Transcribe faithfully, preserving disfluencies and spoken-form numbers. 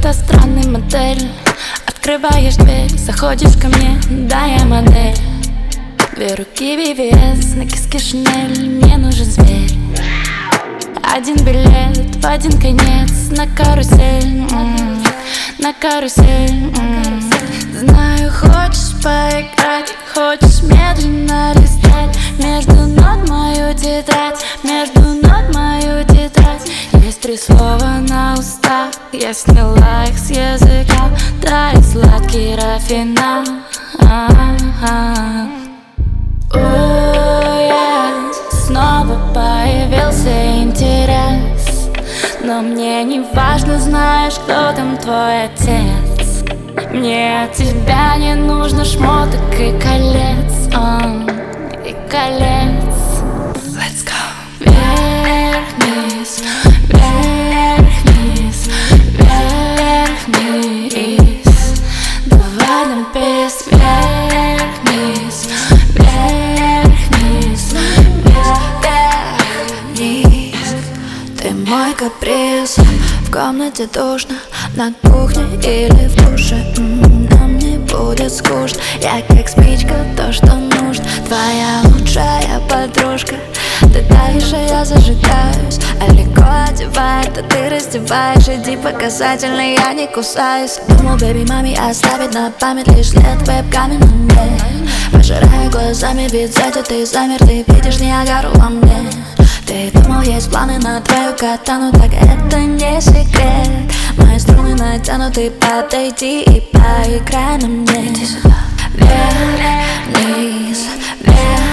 какой-то странный модель. Открываешь дверь, заходишь ко мне, да, я модель. Две руки ви ви эс, на киске Шанель, мне нужен зверь. Один билет в один конец на карусель, м-м, на карусель, м-м. Знаю, хочешь поиграть, хочешь медленно листать между нот мою тетрадь, между нот мою тетрадь. Есть три слова на устах, я сняла их с языка. Тает сладкий рафинад. Снова появился интерес, но мне не важно, знаешь, кто там твой отец. Мне от тебя не нужно шмоток и колец, uh, и колец. Let's go. Вверх-вниз, вверх-вниз, вверх-вниз. Давай нам пес. Вверх-вниз, вверх-вниз, вверх-вниз. Ты мой каприз, в комнате душно, на кухне или в душе. м-м, Нам не будет скучно, я как спичка, то, что нужно. Твоя лучшая подружка, ты таешь, а я зажигаюсь. А легко одевает, а ты раздеваешь. Иди показательно, я не кусаюсь. Думал, бэби, маме оставить на память лишь след веб-камер на мне. Пожираю глазами, ведь сзади ты замер, ты видишь Ниагару во мне. Ты думал, есть планы на твою катану, так это не секрет. Мои струны натянуты, подойди и поиграй на мне. Иди сюда. Вверх-вниз, вверх